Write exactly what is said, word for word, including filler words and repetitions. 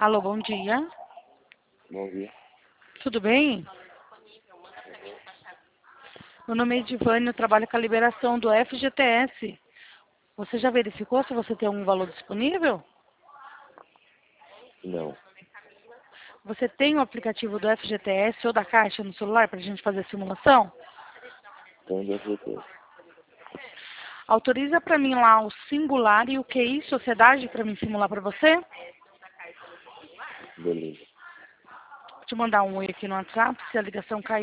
Alô, bom dia. Bom dia. Tudo bem? Meu nome é Edivane, eu trabalho com a liberação do F G T S. Você já verificou se você tem algum valor disponível? Não. Você tem o aplicativo do F G T S ou da Caixa no celular para a gente fazer a simulação? Tem do F G T. Autoriza para mim lá o singular e o Q I sociedade para mim simular para você? Beleza. Vou te mandar um oi aqui no WhatsApp, se a ligação cair.